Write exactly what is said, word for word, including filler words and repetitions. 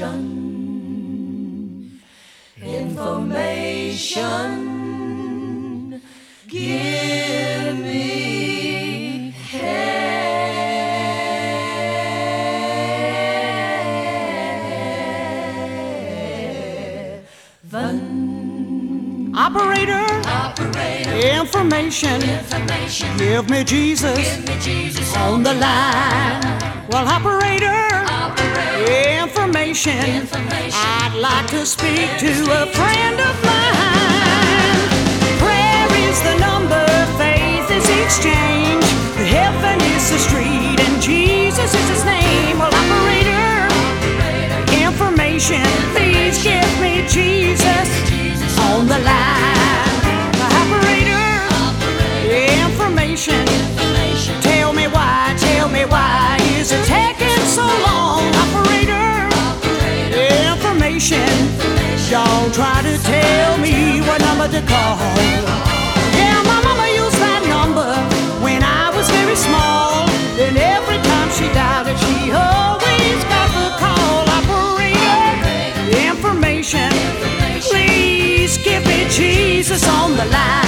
information, information, give me heaven. Operator, Operator, information, information, give me Jesus, give me Jesus on the line. Well, operator, Operator, information, information, I'd like to speak to a friend of mine. Prayer is the number, faith is exchange, heaven is the street, and Jesus is his name. Well, operator, information, please give me Jesus on the line. Operator, information, tell me why, tell me why is it taking so long? Operator, information, don't try to tell me what number to call. Yeah, my mama used that number when I was very small, and every time she dialed it, she always got the call. Operator, information, please give me Jesus on the line.